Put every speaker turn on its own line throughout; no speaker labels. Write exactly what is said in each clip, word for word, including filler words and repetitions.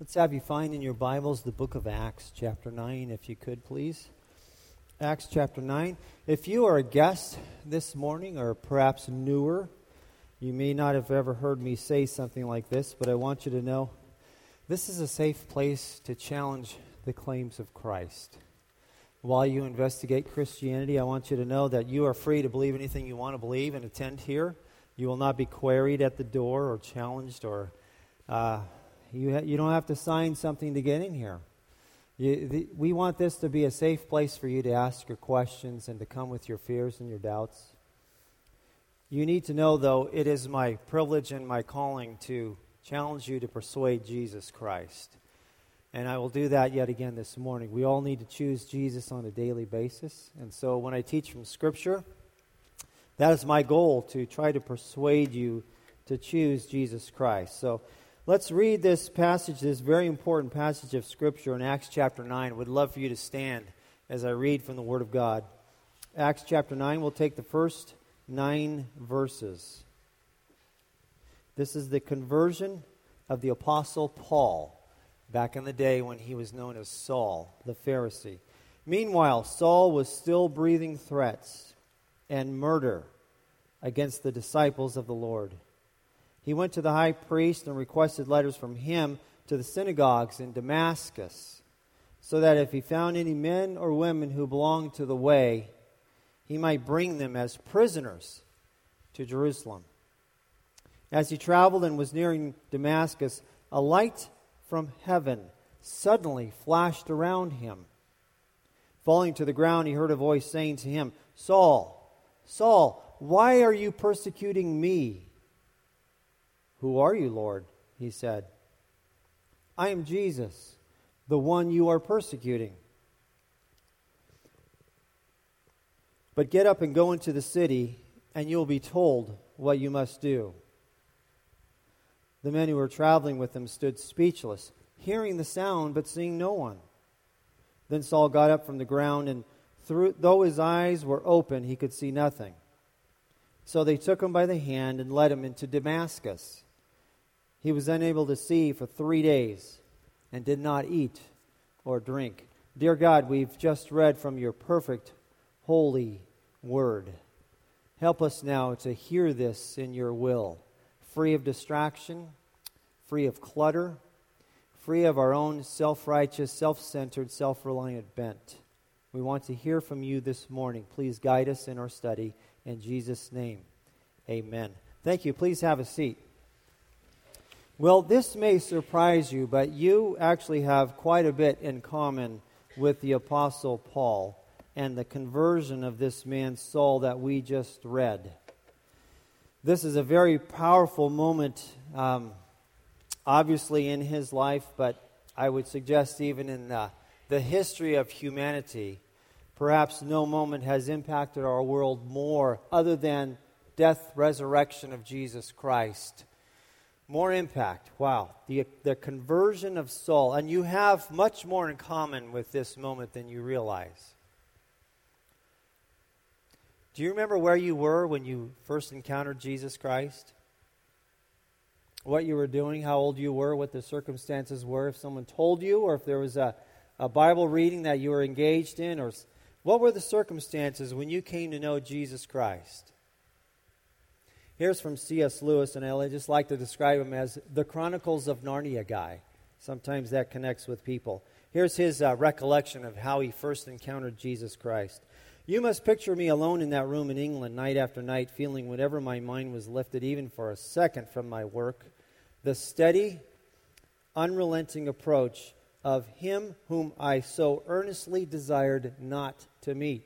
Let's have you find in your Bibles the book of Acts, chapter nine, if you could, please. Acts chapter nine. If you are a guest this morning, or perhaps newer, you may not have ever heard me say something like this, but I want you to know this is a safe place to challenge the claims of Christ. While you investigate Christianity, I want you to know that you are free to believe anything you want to believe and attend here. You will not be queried at the door or challenged or... Uh, You ha- you don't have to sign something to get in here. You, the, we want this to be a safe place for you to ask your questions and to come with your fears and your doubts. You need to know, though, it is my privilege and my calling to challenge you to persuade Jesus Christ. And I will do that yet again this morning. We all need to choose Jesus on a daily basis. And so when I teach from Scripture, that is my goal, to try to persuade you to choose Jesus Christ. So let's read this passage, this very important passage of Scripture in Acts chapter nine. I would love for you to stand as I read from the Word of God. Acts chapter nine, we'll take the first nine verses. This is the conversion of the Apostle Paul, back in the day when he was known as Saul, the Pharisee. Meanwhile, Saul was still breathing threats and murder against the disciples of the Lord. He went to the high priest and requested letters from him to the synagogues in Damascus, so that if he found any men or women who belonged to the way, he might bring them as prisoners to Jerusalem. As he traveled and was nearing Damascus, a light from heaven suddenly flashed around him. Falling to the ground, he heard a voice saying to him, "Saul, Saul, why are you persecuting me?" "Who are you, Lord?" he said. "I am Jesus, the one you are persecuting. But get up and go into the city, and you will be told what you must do." The men who were traveling with him stood speechless, hearing the sound but seeing no one. Then Saul got up from the ground, and through, though his eyes were open, he could see nothing. So they took him by the hand and led him into Damascus. He was unable to see for three days and did not eat or drink. Dear God, we've just read from your perfect, holy word. Help us now to hear this in your will, free of distraction, free of clutter, free of our own self-righteous, self-centered, self-reliant bent. We want to hear from you this morning. Please guide us in our study. In Jesus' name, amen. Thank you. Please have a seat. Well, this may surprise you, but you actually have quite a bit in common with the Apostle Paul and the conversion of this man Saul that we just read. This is a very powerful moment, um, obviously in his life, but I would suggest even in the, the history of humanity. Perhaps no moment has impacted our world more other than death, resurrection of Jesus Christ. More impact. Wow. The, the conversion of Saul. And you have much more in common with this moment than you realize. Do you remember where you were when you first encountered Jesus Christ? What you were doing, how old you were, what the circumstances were, if someone told you, or if there was a, a Bible reading that you were engaged in, or what were the circumstances when you came to know Jesus Christ? Here's from C S Lewis, and I just like to describe him as the Chronicles of Narnia guy. Sometimes that connects with people. Here's his uh, recollection of how he first encountered Jesus Christ. "You must picture me alone in that room in England, night after night, feeling whenever my mind was lifted, even for a second from my work, the steady, unrelenting approach of him whom I so earnestly desired not to meet.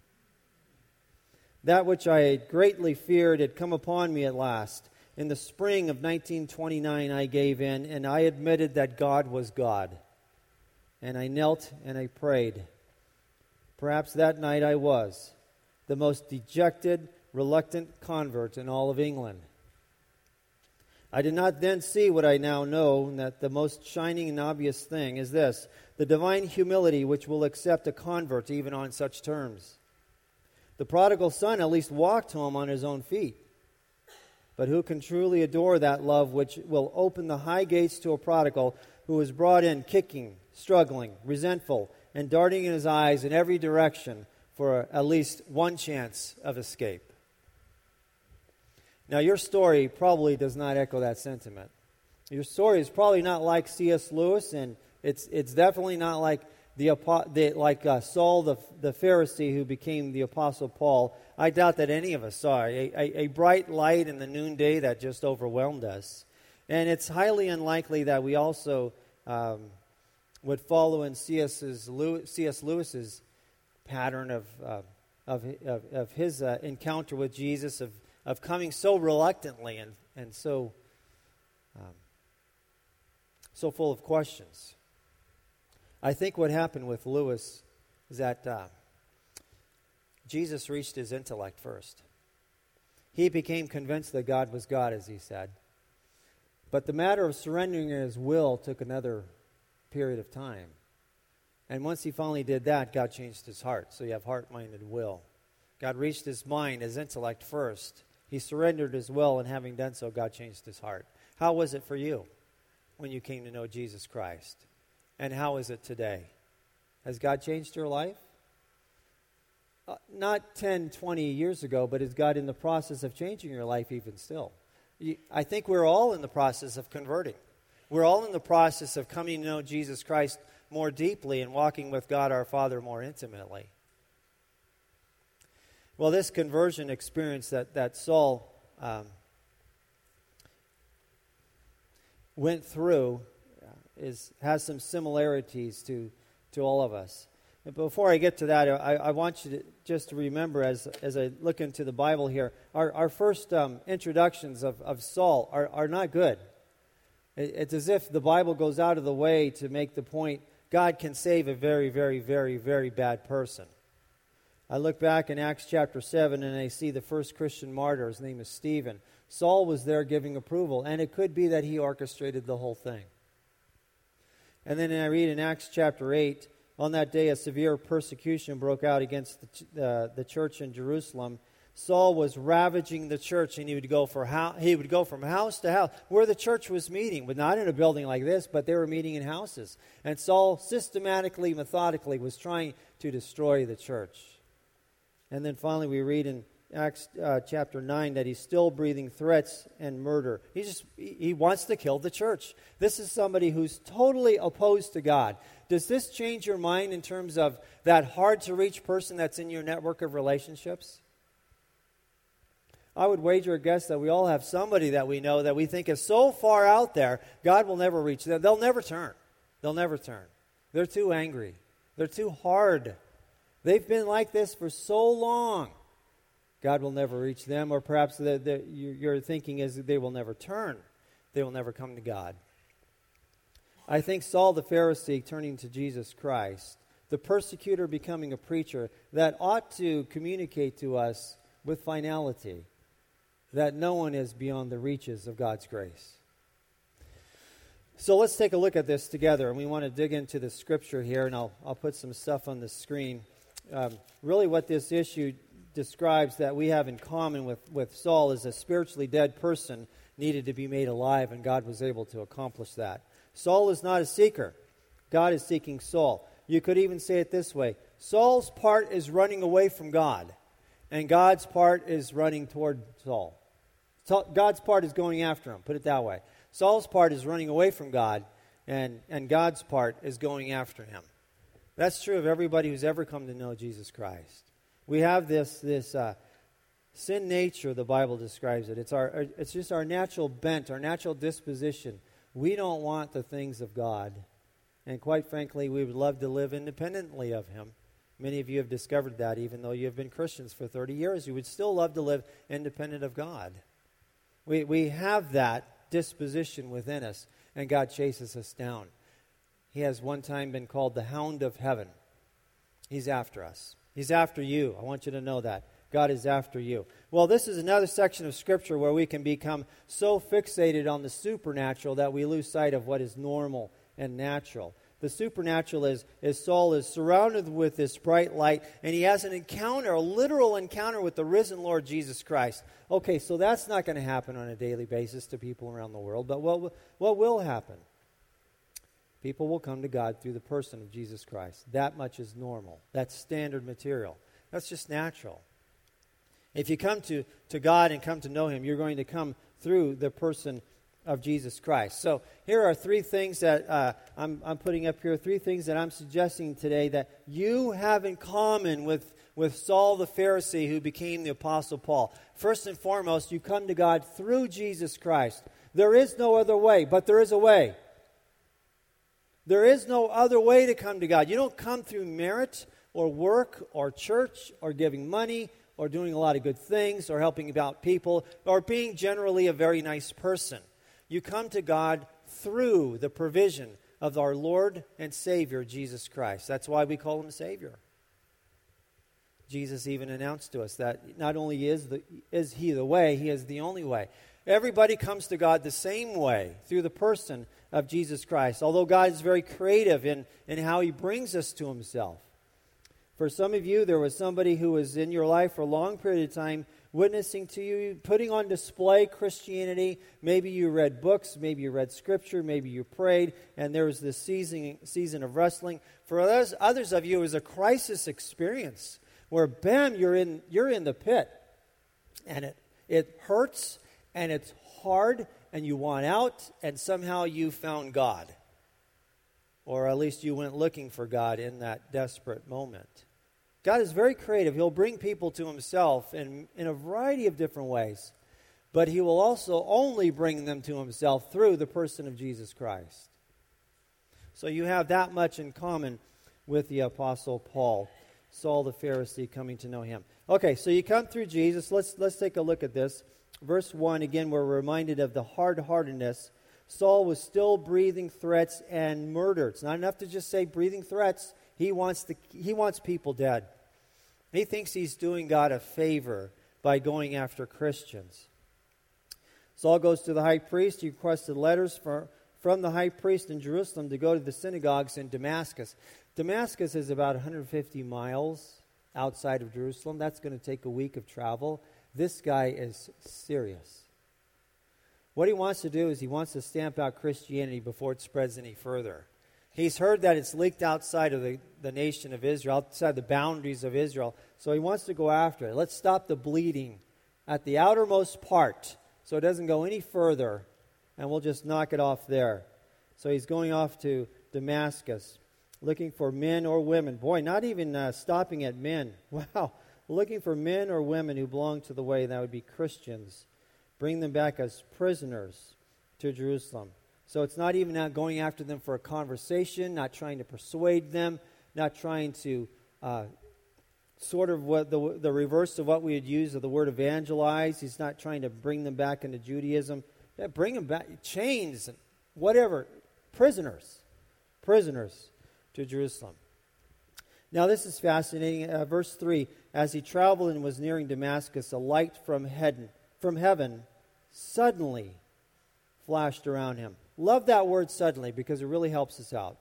That which I had greatly feared had come upon me at last. In the spring of nineteen twenty-nine, I gave in, and I admitted that God was God. And I knelt and I prayed. Perhaps that night I was the most dejected, reluctant convert in all of England. I did not then see what I now know, and that the most shining and obvious thing is this: the divine humility which will accept a convert even on such terms. The prodigal son at least walked home on his own feet. But who can truly adore that love which will open the high gates to a prodigal who was brought in kicking, struggling, resentful, and darting in his eyes in every direction for at least one chance of escape. Now, your story probably does not echo that sentiment. Your story is probably not like C S Lewis, and it's it's definitely not like the, the like uh, Saul the the Pharisee who became the Apostle Paul. I doubt that any of us saw a, a, a bright light in the noonday that just overwhelmed us, and it's highly unlikely that we also um, would follow in C S Lewis's pattern of uh, of, of of his uh, encounter with Jesus, of of coming so reluctantly and and so. Um, So full of questions. I think what happened with Lewis is that uh, Jesus reached his intellect first. He became convinced that God was God, as he said. But the matter of surrendering his will took another period of time. And once he finally did that, God changed his heart. So you have heart, mind, and will. God reached his mind, his intellect first. He surrendered his will, and having done so, God changed his heart. How was it for you when you came to know Jesus Christ? And how is it today? Has God changed your life? Uh, not ten, twenty years ago, but is God in the process of changing your life even still? You, I think we're all in the process of converting. We're all in the process of coming to know Jesus Christ more deeply and walking with God our Father more intimately. Well, this conversion experience that, that Saul um, went through is has some similarities to, to all of us. But before I get to that, I, I want you to just to remember as as I look into the Bible here, our, our first um, introductions of, of Saul are, are not good. It, it's as if the Bible goes out of the way to make the point God can save a very, very, very, very bad person. I look back in Acts chapter seven and I see the first Christian martyr. His name is Stephen. Saul was there giving approval, and it could be that he orchestrated the whole thing. And then I read in Acts chapter eight, on that day a severe persecution broke out against the, ch- uh, the church in Jerusalem. Saul was ravaging the church, and he would go for ho- he would go from house to house where the church was meeting, but not in a building like this, but they were meeting in houses. And Saul systematically, methodically was trying to destroy the church. And then finally we read in Acts uh, chapter nine that he's still breathing threats and murder. He just he wants to kill the church. This is somebody who's totally opposed to God. Does this change your mind in terms of that hard-to-reach person that's in your network of relationships? I would wager a guess that we all have somebody that we know that we think is so far out there, God will never reach them. They'll never turn. They'll never turn. They're too angry. They're too hard. They've been like this for so long. God will never reach them, or perhaps the, the, your thinking is that they will never turn. They will never come to God. I think Saul the Pharisee turning to Jesus Christ, the persecutor becoming a preacher, that ought to communicate to us with finality that no one is beyond the reaches of God's grace. So let's take a look at this together, and we want to dig into the scripture here, and I'll, I'll put some stuff on the screen. Um, really what this issue describes that we have in common with, with Saul is a spiritually dead person needed to be made alive, and God was able to accomplish that. Saul is not a seeker. God is seeking Saul. You could even say it this way. Saul's part is running away from God, and God's part is running toward Saul. So God's part is going after him, put it that way. Saul's part is running away from God, and, and God's part is going after him. That's true of everybody who's ever come to know Jesus Christ. We have this this uh, sin nature, the Bible describes it. It's our it's just our natural bent, our natural disposition. We don't want the things of God. And quite frankly, we would love to live independently of Him. Many of you have discovered that, even though you have been Christians for thirty years, you would still love to live independent of God. We we have that disposition within us, and God chases us down. He has one time been called the hound of heaven. He's after us. He's after you. I want you to know that. God is after you. Well, this is another section of Scripture where we can become so fixated on the supernatural that we lose sight of what is normal and natural. The supernatural is, is Saul is surrounded with this bright light, and he has an encounter, a literal encounter with the risen Lord Jesus Christ. Okay, so that's not going to happen on a daily basis to people around the world, but what, what will happen? People will come to God through the person of Jesus Christ. That much is normal. That's standard material. That's just natural. If you come to, to God and come to know Him, you're going to come through the person of Jesus Christ. So here are three things that uh, I'm, I'm putting up here, three things that I'm suggesting today that you have in common with, with Saul the Pharisee who became the Apostle Paul. First and foremost, you come to God through Jesus Christ. There is no other way, but there is a way. There is no other way to come to God. You don't come through merit or work or church or giving money or doing a lot of good things or helping about people or being generally a very nice person. You come to God through the provision of our Lord and Savior, Jesus Christ. That's why we call Him Savior. Jesus even announced to us that not only is, the, is He the way, He is the only way. Everybody comes to God the same way, through the person of Jesus Christ, although God is very creative in, in how He brings us to Himself. For some of you, there was somebody who was in your life for a long period of time witnessing to you, putting on display Christianity. Maybe you read books, maybe you read Scripture, maybe you prayed, and there was this season, season of wrestling. For others, others of you, it was a crisis experience where, bam, you're in, you're in the pit. And it, it hurts, and it's hard, and you want out, and somehow you found God. Or at least you went looking for God in that desperate moment. God is very creative. He'll bring people to Himself in, in a variety of different ways. But He will also only bring them to Himself through the person of Jesus Christ. So you have that much in common with the Apostle Paul, Saul the Pharisee, coming to know Him. Okay, so you come through Jesus. Let's, let's take a look at this. Verse one, again, we're reminded of the hard-heartedness. Saul was still breathing threats and murder. It's not enough to just say breathing threats. He wants to, he wants people dead. He thinks he's doing God a favor by going after Christians. Saul goes to the high priest. He requested letters for, from the high priest in Jerusalem to go to the synagogues in Damascus. Damascus is about one hundred fifty miles outside of Jerusalem. That's going to take a week of travel. This guy is serious. What he wants to do is he wants to stamp out Christianity before it spreads any further. He's heard that it's leaked outside of the, the nation of Israel, outside the boundaries of Israel, so he wants to go after it. Let's stop the bleeding at the outermost part so it doesn't go any further, and we'll just knock it off there. So he's going off to Damascus, looking for men or women. Boy, not even uh, stopping at men. Wow. Looking for men or women who belong to the way, that would be Christians. Bring them back as prisoners to Jerusalem. So it's not even not going after them for a conversation, not trying to persuade them, not trying to uh, sort of what the, the reverse of what we would use of the word evangelize. He's not trying to bring them back into Judaism. Yeah, bring them back, chains, whatever, prisoners, prisoners to Jerusalem. Now this is fascinating. Uh, verse three, as he traveled and was nearing Damascus, a light from heaven, from heaven suddenly flashed around him. Love that word suddenly because it really helps us out.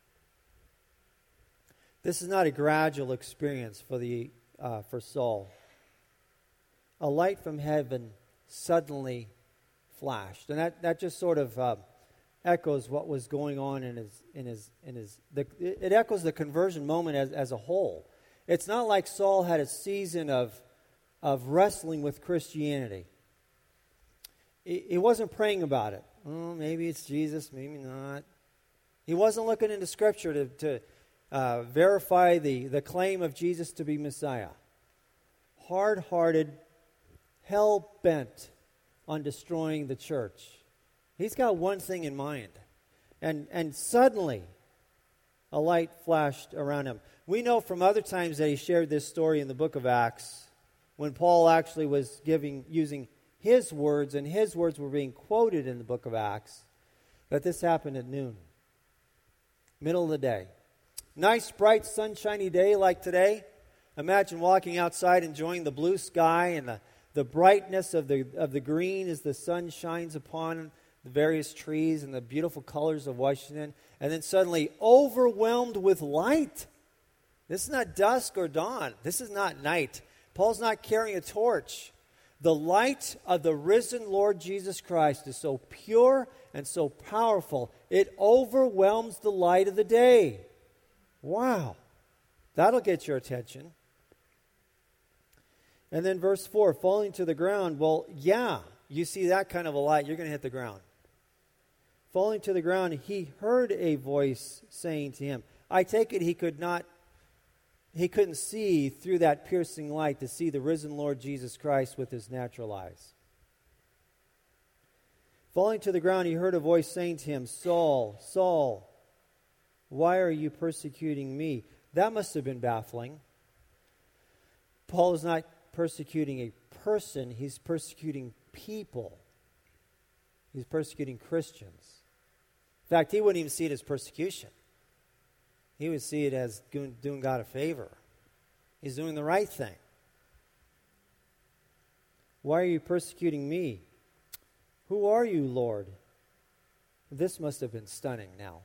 This is not a gradual experience for the uh, for Saul. A light from heaven suddenly flashed, and that, that just sort of uh, echoes what was going on in his in his in his. The, it echoes the conversion moment as as a whole. It's not like Saul had a season of of wrestling with Christianity. He, he wasn't praying about it. Oh, maybe it's Jesus, maybe not. He wasn't looking into Scripture to, to uh, verify the, the claim of Jesus to be Messiah. Hard-hearted, hell-bent on destroying the church. He's got one thing in mind. And, and suddenly, a light flashed around him. We know from other times that he shared this story in the book of Acts, when Paul actually was giving, using his words, and his words were being quoted in the book of Acts, that this happened at noon, middle of the day. Nice, bright, sunshiny day like today. Imagine walking outside, enjoying the blue sky and the, the brightness of the of the green as the sun shines upon the various trees and the beautiful colors of Washington, and then suddenly overwhelmed with light. This is not dusk or dawn. This is not night. Paul's not carrying a torch. The light of the risen Lord Jesus Christ is so pure and so powerful, it overwhelms the light of the day. Wow. That'll get your attention. And then verse four, falling to the ground. Well, yeah, you see that kind of a light, you're going to hit the ground. Falling to the ground, he heard a voice saying to him. I take it he could not, he couldn't see through that piercing light to see the risen Lord Jesus Christ with his natural eyes. Falling to the ground, he heard a voice saying to him, Saul, Saul, why are you persecuting me? That must have been baffling. Paul is not persecuting a person, he's persecuting people. He's persecuting Christians. In fact, he wouldn't even see it as persecution. He would see it as doing God a favor. He's doing the right thing. Why are you persecuting me? Who are you, Lord? This must have been stunning now.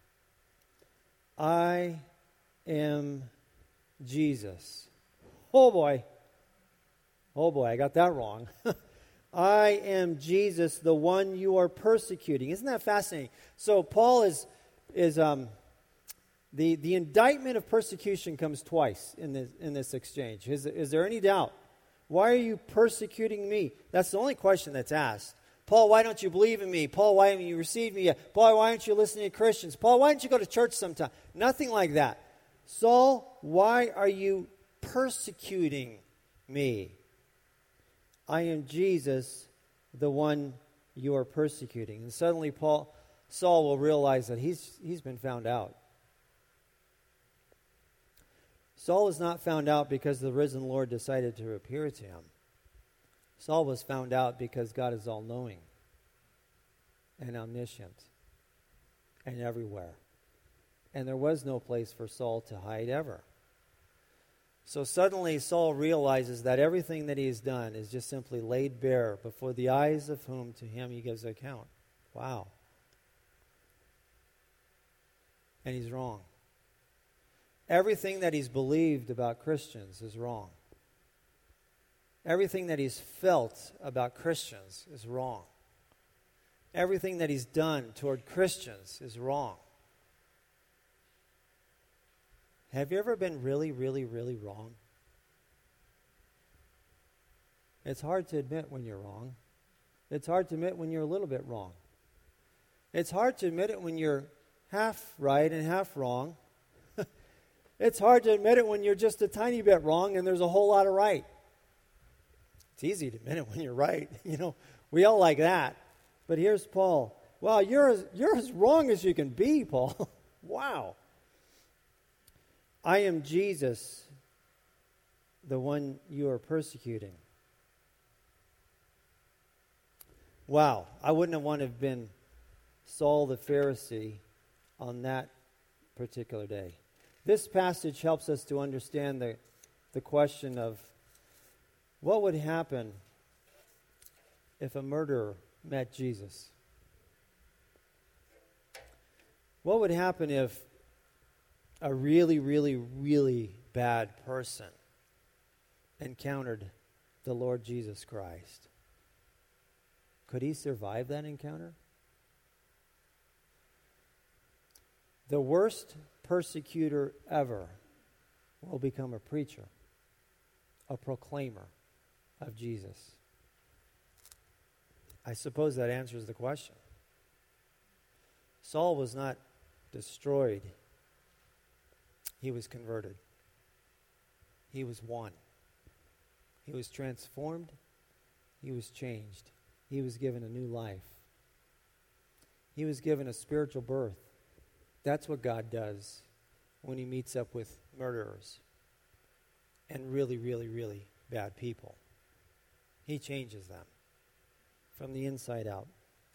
I am Jesus. Oh boy. Oh boy, I got that wrong. I am Jesus, the one you are persecuting. Isn't that fascinating? So Paul is, is um, the, the indictment of persecution comes twice in this, in this exchange. Is, is there any doubt? Why are you persecuting me? That's the only question that's asked. Paul, why don't you believe in me? Paul, why haven't you received me yet? Paul, why aren't you listening to Christians? Paul, why don't you go to church sometime? Nothing like that. Saul, why are you persecuting me? I am Jesus, the one you are persecuting. And suddenly Paul, Saul will realize that he's, he's been found out. Saul was not found out because the risen Lord decided to appear to him. Saul was found out because God is all-knowing and omniscient and everywhere. And there was no place for Saul to hide ever. So suddenly Saul realizes that everything that he has done is just simply laid bare before the eyes of whom to him he gives account. Wow. And he's wrong. Everything that he's believed about Christians is wrong. Everything that he's felt about Christians is wrong. Everything that he's done toward Christians is wrong. Have you ever been really, really, really wrong? It's hard to admit when you're wrong. It's hard to admit when you're a little bit wrong. It's hard to admit it when you're half right and half wrong. It's hard to admit it when you're just a tiny bit wrong and there's a whole lot of right. It's easy to admit it when you're right. You know, we all like that. But here's Paul. Wow, you're as, you're as wrong as you can be, Paul. Wow. I am Jesus, the one you are persecuting. Wow, I wouldn't have wanted to have been Saul the Pharisee on that particular day. This passage helps us to understand the, the question of what would happen if a murderer met Jesus? What would happen if a really, really, really bad person encountered the Lord Jesus Christ? Could he survive that encounter? The worst persecutor ever will become a preacher, a proclaimer of Jesus. I suppose that answers the question. Saul was not destroyed. He was converted. He was won. He was transformed. He was changed. He was given a new life. He was given a spiritual birth. That's what God does when he meets up with murderers and really, really, really bad people. He changes them from the inside out.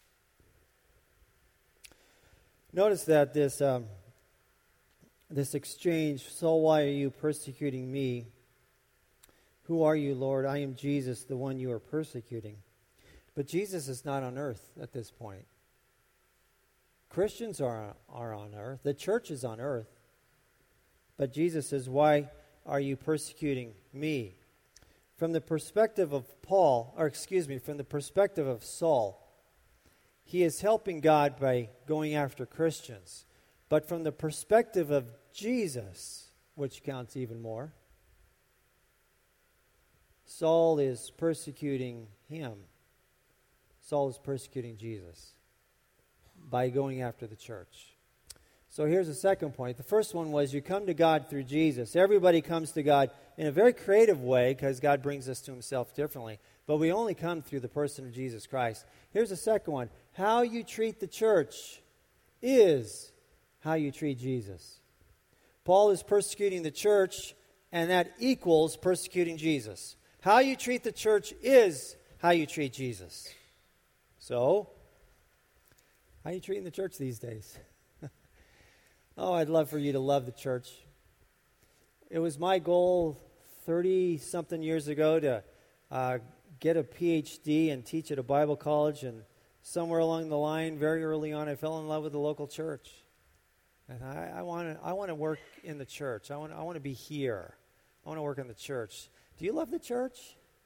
Notice that this um, this exchange, Saul, why are you persecuting me? Who are you, Lord? I am Jesus, the one you are persecuting. But Jesus is not on earth at this point. Christians are, are on earth. The church is on earth. But Jesus says, why are you persecuting me? From the perspective of Paul, or excuse me, from the perspective of Saul, he is helping God by going after Christians. But from the perspective of Jesus, which counts even more, Saul is persecuting him. Saul is persecuting Jesus by going after the church. So here's the second point. The first one was you come to God through Jesus. Everybody comes to God in a very creative way because God brings us to himself differently. But we only come through the person of Jesus Christ. Here's the second one. How you treat the church is how you treat Jesus. Paul is persecuting the church, and that equals persecuting Jesus. How you treat the church is how you treat Jesus. So, how are you treating the church these days? Oh, I'd love for you to love the church. It was my goal thirty-something years ago to uh, get a P H D and teach at a Bible college, and somewhere along the line, very early on, I fell in love with the local church. And I want to I want to work in the church. I want I want to be here. I want to work in the church. Do you love the church?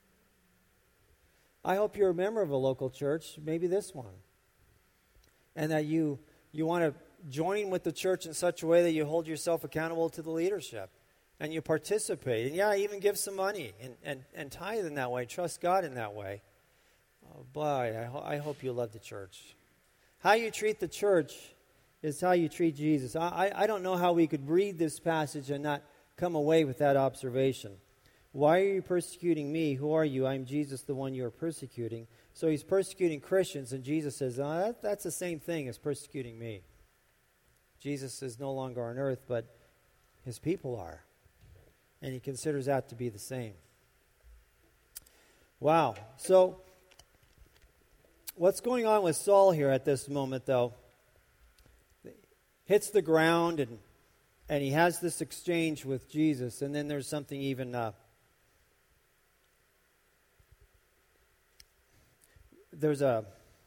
I hope you're a member of a local church, maybe this one. And that you you want to join with the church in such a way that you hold yourself accountable to the leadership. And you participate. And yeah, even give some money and, and, and tithe in that way. Trust God in that way. Oh, boy, I, ho- I hope you love the church. How you treat the church is how you treat Jesus. I, I, I don't know how we could read this passage and not come away with that observation. Why are you persecuting me? Who are you? I'm Jesus, the one you are persecuting. So he's persecuting Christians, and Jesus says, oh, that, that's the same thing as persecuting me. Jesus is no longer on earth, but his people are. And he considers that to be the same. Wow. So, what's going on with Saul here at this moment, though? Hits the ground, and and he has this exchange with Jesus, and then there's something even... Uh, there's a...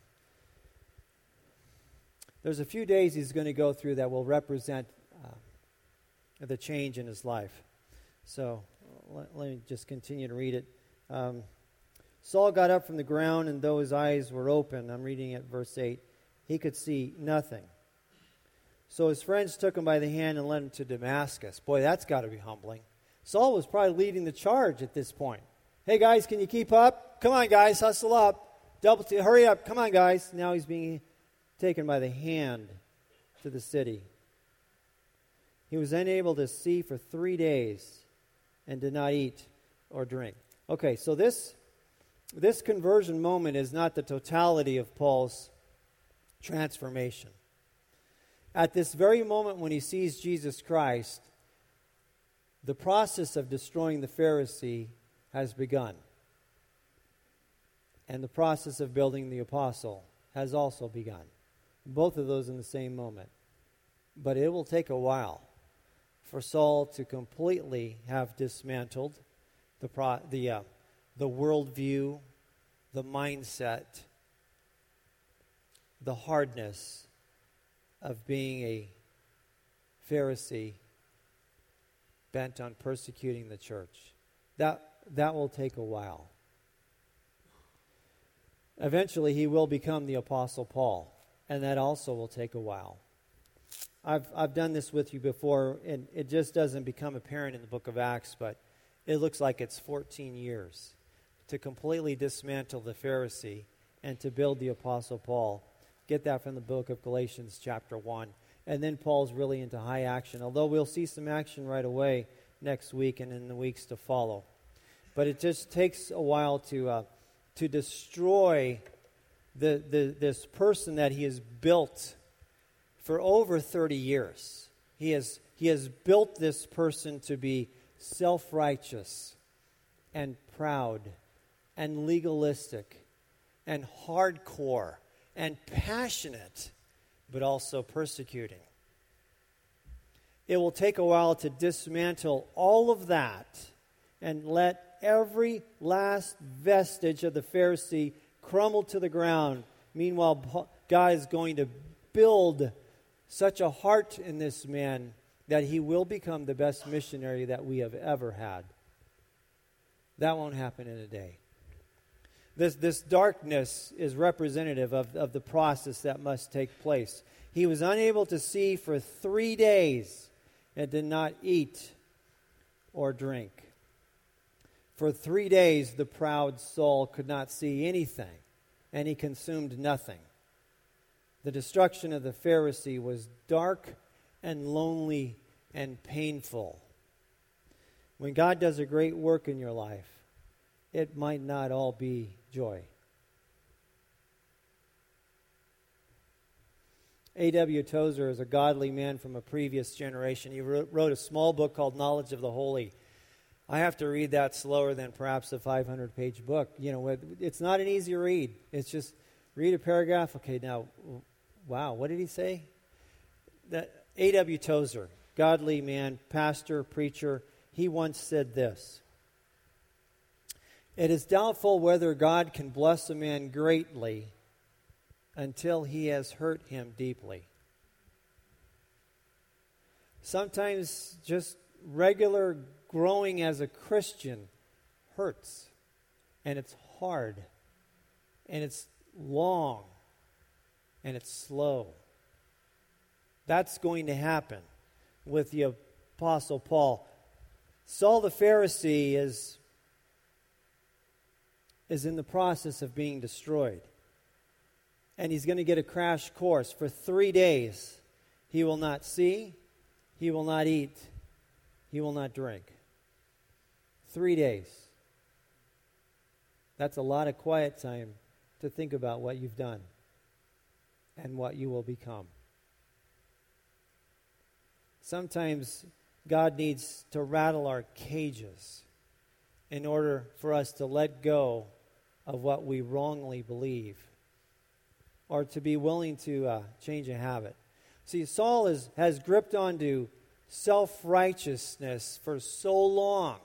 There's a few days he's going to go through that will represent uh, the change in his life. So let, let me just continue to read it. Um, Saul got up from the ground, and though his eyes were open, I'm reading at verse eight, he could see nothing. So his friends took him by the hand and led him to Damascus. Boy, that's got to be humbling. Saul was probably leading the charge at this point. Hey, guys, can you keep up? Come on, guys, hustle up. Double t- hurry up. Come on, guys. Now he's being taken by the hand to the city. He was unable to see for three days and did not eat or drink. Okay, so this this conversion moment is not the totality of Paul's transformation. At this very moment when he sees Jesus Christ, the process of destroying the Pharisee has begun. And the process of building the apostle has also begun. Both of those in the same moment. But it will take a while for Saul to completely have dismantled the pro, the uh, the worldview, the mindset, the hardness of being a Pharisee bent on persecuting the church. That that will take a while. Eventually, he will become the Apostle Paul. And that also will take a while. I've I've done this with you before, and it just doesn't become apparent in the book of Acts, but it looks like it's fourteen years to completely dismantle the Pharisee and to build the Apostle Paul. Get that from the book of Galatians chapter one. And then Paul's really into high action, although we'll see some action right away next week and in the weeks to follow. But it just takes a while to uh, to destroy The, the this person that he has built for over thirty years. He has he has built this person to be self-righteous and proud and legalistic and hardcore and passionate, but also persecuting. It will take a while to dismantle all of that and let every last vestige of the Pharisee crumbled to the ground. Meanwhile, God is going to build such a heart in this man that he will become the best missionary that we have ever had. That won't happen in a day. This, this darkness is representative of, of the process that must take place. He was unable to see for three days and did not eat or drink. For three days the proud Saul could not see anything, and he consumed nothing. The destruction of the Pharisee was dark and lonely and painful. When God does a great work in your life, it might not all be joy. A W Tozer is a godly man from a previous generation. He wrote, wrote a small book called Knowledge of the Holy. I have to read that slower than perhaps a five hundred page book. You know, it's not an easy read. It's just read a paragraph. Okay, now, wow, what did he say? That A W Tozer, godly man, pastor, preacher, he once said this: "It is doubtful whether God can bless a man greatly until he has hurt him deeply." Sometimes just regular growing as a Christian hurts, and it's hard, and it's long, and it's slow. That's going to happen with the Apostle Paul. Saul the Pharisee is, is in the process of being destroyed. And he's going to get a crash course. For three days, he will not see, he will not eat, he will not drink. Three days. That's a lot of quiet time to think about what you've done and what you will become. Sometimes God needs to rattle our cages in order for us to let go of what we wrongly believe, or to be willing to uh, change a habit. See, Saul is, has gripped onto self-righteousness for so long.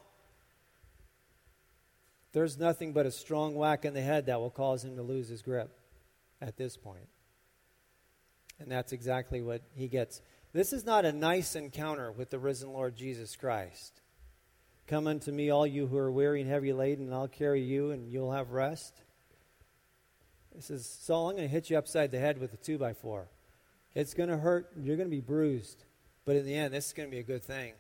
There's nothing but a strong whack in the head that will cause him to lose his grip at this point. And that's exactly what he gets. This is not a nice encounter with the risen Lord Jesus Christ. "Come unto me, all you who are weary and heavy laden, and I'll carry you, and you'll have rest." He says, "Saul, I'm going to hit you upside the head with a two by four. It's going to hurt. You're going to be bruised. But in the end, this is going to be a good thing."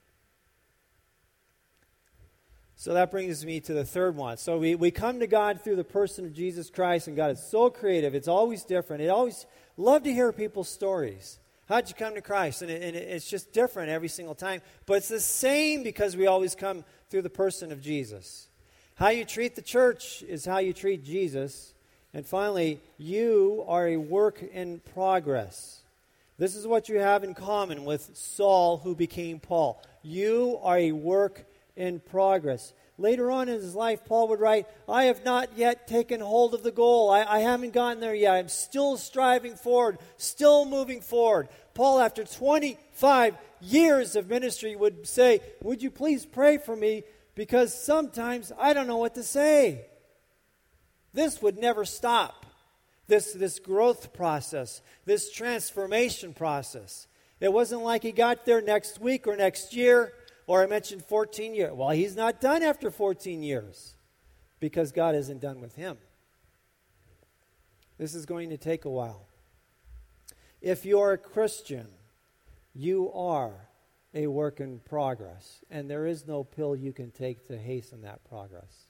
So that brings me to the third one. So we, we come to God through the person of Jesus Christ, and God is so creative. It's always different. It always love to hear people's stories. How'd you come to Christ? And, it, and it, it's just different every single time. But it's the same because we always come through the person of Jesus. How you treat the church is how you treat Jesus. And finally, you are a work in progress. This is what you have in common with Saul, who became Paul. You are a work in progress. Later on in his life, Paul would write, "I have not yet taken hold of the goal. I, I haven't gotten there yet. I'm still striving forward, still moving forward." Paul, after twenty-five years of ministry, would say, "Would you please pray for me, because sometimes I don't know what to say." This would never stop. This, this growth process, this transformation process. It wasn't like he got there next week or next year, or I mentioned fourteen years. Well, he's not done after fourteen years because God isn't done with him. This is going to take a while. If you're a Christian, you are a work in progress, and there is no pill you can take to hasten that progress.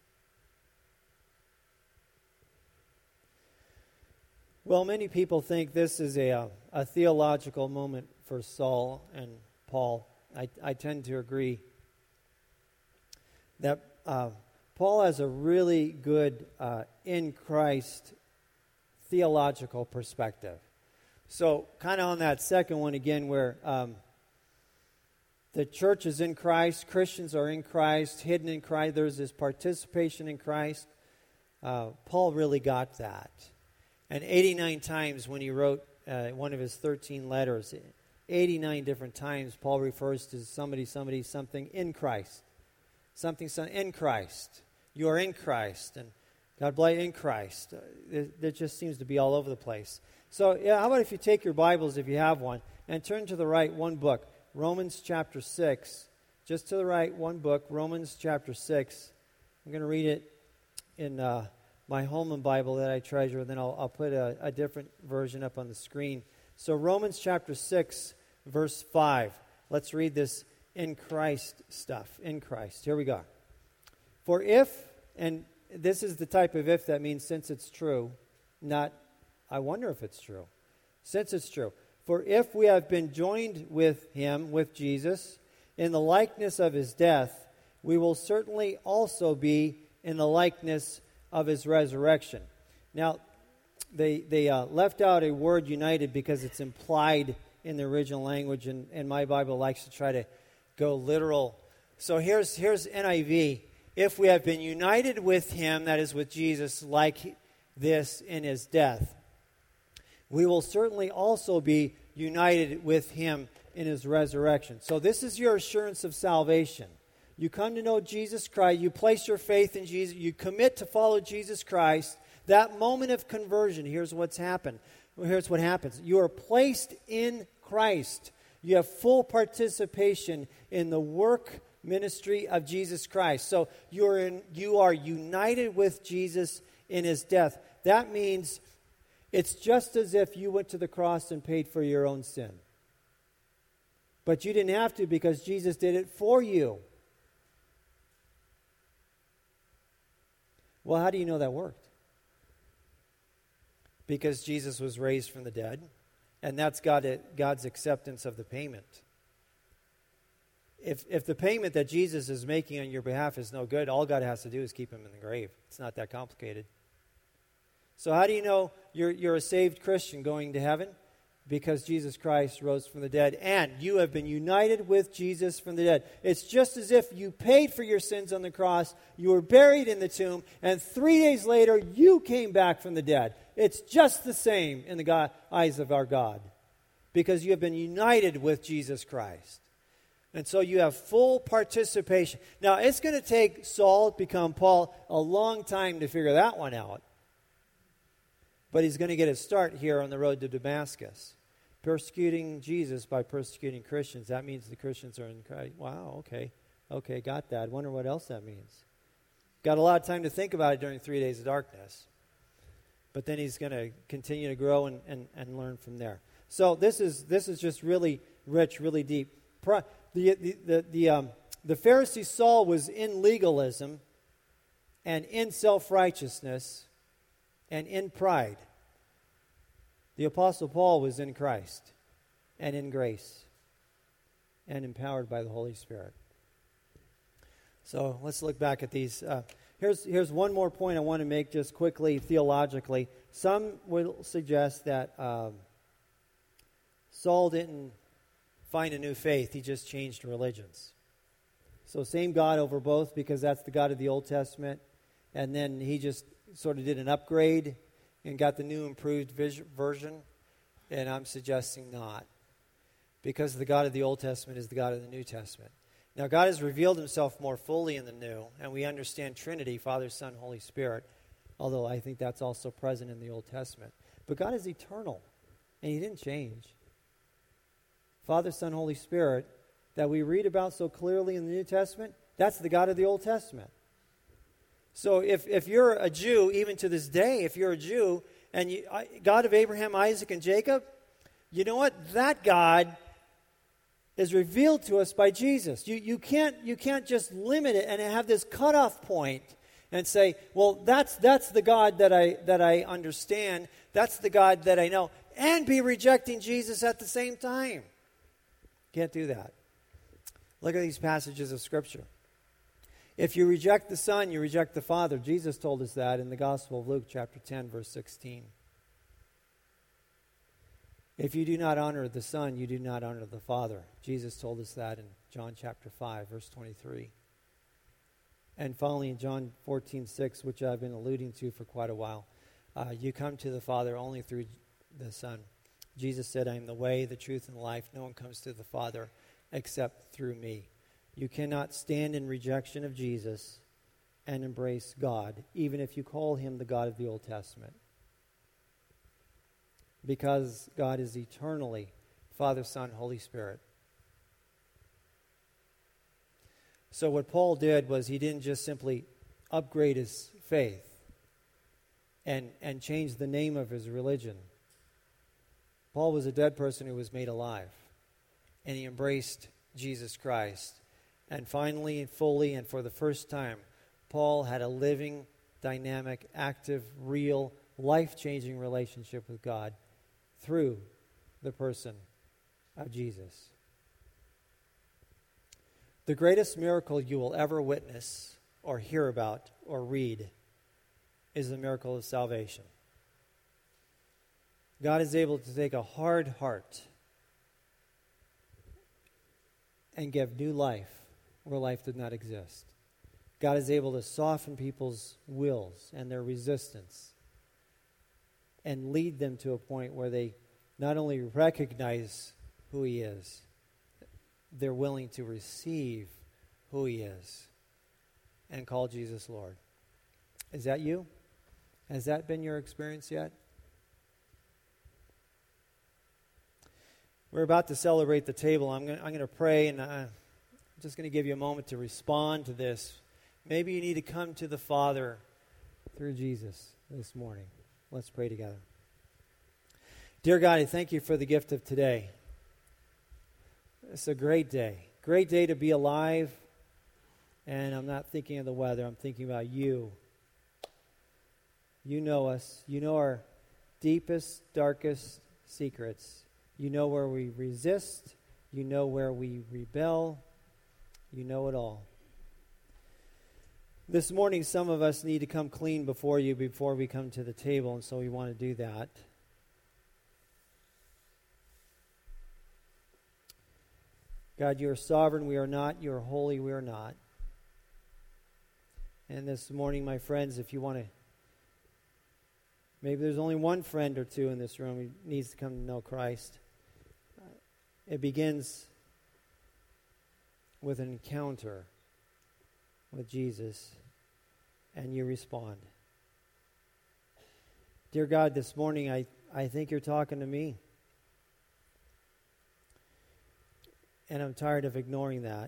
Well, many people think this is a, a theological moment for Saul and Paul. I, I tend to agree that uh, Paul has a really good uh, in Christ theological perspective. So kind of on that second one again, where um, the church is in Christ, Christians are in Christ, hidden in Christ, there's this participation in Christ. Uh, Paul really got that. And eighty-nine times when he wrote uh, one of his thirteen letters, eighty-nine different times Paul refers to somebody, somebody, something in Christ. Something, something in Christ. You are in Christ. And God bless in Christ. Uh, it, it just seems to be all over the place. So, yeah, how about if you take your Bibles, if you have one, and turn to the right one book, Romans chapter six. Just to the right one book, Romans chapter six. I'm going to read it in uh, my Holman Bible that I treasure, and then I'll, I'll put a, a different version up on the screen. So Romans chapter six, verse five. Let's read this in Christ stuff. In Christ. Here we go. For if, and this is the type of if that means since it's true, not I wonder if it's true. Since it's true. For if we have been joined with him, with Jesus, in the likeness of his death, we will certainly also be in the likeness of his resurrection. Now, they they uh, left out a word united because it's implied in the original language, and, and my Bible likes to try to go literal. So here's here's N I V. If we have been united with him, that is with Jesus, like this in his death, we will certainly also be united with him in his resurrection. So this is your assurance of salvation. You come to know Jesus Christ, you place your faith in Jesus, you commit to follow Jesus Christ. That moment of conversion, here's what's happened. Well, here's what happens. You are placed in Christ. You have full participation in the work ministry of Jesus Christ. So you're in, you are united with Jesus in his death. That means it's just as if you went to the cross and paid for your own sin. But you didn't have to because Jesus did it for you. Well, how do you know that worked? Because Jesus was raised from the dead, and that's God, God's acceptance of the payment. If, if the payment that Jesus is making on your behalf is no good, all God has to do is keep him in the grave. It's not that complicated. So how do you know you're, you're a saved Christian going to heaven? Because Jesus Christ rose from the dead, and you have been united with Jesus from the dead. It's just as if you paid for your sins on the cross, you were buried in the tomb, and three days later, you came back from the dead. It's just the same in the God, eyes of our God, because you have been united with Jesus Christ. And so you have full participation. Now, it's going to take Saul to become Paul a long time to figure that one out. But he's going to get a start here on the road to Damascus. Persecuting Jesus by persecuting Christians. That means the Christians are in Christ. Wow, okay. Okay, got that. Wonder what else that means. Got a lot of time to think about it during three days of darkness. But then he's going to continue to grow and, and, and learn from there. So this is this is just really rich, really deep. The, the, the, the, um, the Pharisee Saul was in legalism and in self-righteousness and in pride. The Apostle Paul was in Christ and in grace and empowered by the Holy Spirit. So let's look back at these. Uh, here's, here's one more point I want to make just quickly theologically. Some will suggest that um, Saul didn't find a new faith. He just changed religions. So same God over both because that's the God of the Old Testament. And then he just sort of did an upgrade and got the new improved vis- version, and I'm suggesting not. Because the God of the Old Testament is the God of the New Testament. Now, God has revealed himself more fully in the New, and we understand Trinity, Father, Son, Holy Spirit, although I think that's also present in the Old Testament. But God is eternal, and he didn't change. Father, Son, Holy Spirit, that we read about so clearly in the New Testament, that's the God of the Old Testament. So if, if you're a Jew, even to this day, if you're a Jew, and you, God of Abraham, Isaac, and Jacob, you know what? That God is revealed to us by Jesus. You, you, can't, you can't just limit it and have this cutoff point and say, well, that's, that's the God that I, that I understand. That's the God that I know. And be rejecting Jesus at the same time. Can't do that. Look at these passages of Scripture. If you reject the Son, you reject the Father. Jesus told us that in the Gospel of Luke, chapter ten, verse sixteen. If you do not honor the Son, you do not honor the Father. Jesus told us that in John chapter five, verse twenty-three. And finally in John fourteen, six, which I've been alluding to for quite a while, uh, you come to the Father only through the Son. Jesus said, I am the way, the truth, and the life. No one comes to the Father except through me. You cannot stand in rejection of Jesus and embrace God, even if you call him the God of the Old Testament. Because God is eternally Father, Son, Holy Spirit. So what Paul did was he didn't just simply upgrade his faith. and, and changed the name of his religion. Paul was a dead person who was made alive, and he embraced Jesus Christ. And finally and fully and for the first time, Paul had a living, dynamic, active, real, life-changing relationship with God through the person of Jesus. The greatest miracle you will ever witness or hear about or read is the miracle of salvation. God is able to take a hard heart and give new life where life did not exist. God is able to soften people's wills and their resistance and lead them to a point where they not only recognize who He is, they're willing to receive who He is and call Jesus Lord. Is that you? Has that been your experience yet? We're about to celebrate the table. I'm going I'm going to pray, and I'm just going to give you a moment to respond to this. Maybe you need to come to the Father through Jesus this morning. Let's pray together. Dear God, I thank you for the gift of today. It's a great day. Great day to be alive. And I'm not thinking of the weather. I'm thinking about you. You know us. You know our deepest, darkest secrets. You know where we resist. You know where we rebel. You know it all. This morning, some of us need to come clean before you before we come to the table, and so we want to do that. God, you are sovereign, we are not. You are holy, we are not. And this morning, my friends, if you want to, maybe there's only one friend or two in this room who needs to come to know Christ. It begins with an encounter with Jesus, and you respond. Dear God, this morning, I, I think you're talking to me. And I'm tired of ignoring that.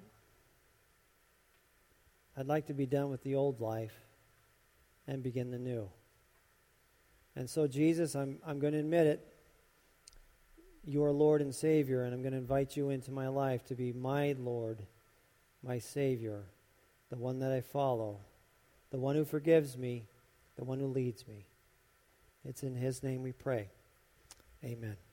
I'd like to be done with the old life and begin the new. And so, Jesus, I'm I'm going to admit it. You are Lord and Savior, and I'm going to invite you into my life to be my Lord, my Savior, the one that I follow, the one who forgives me, the one who leads me. It's in His name we pray. Amen.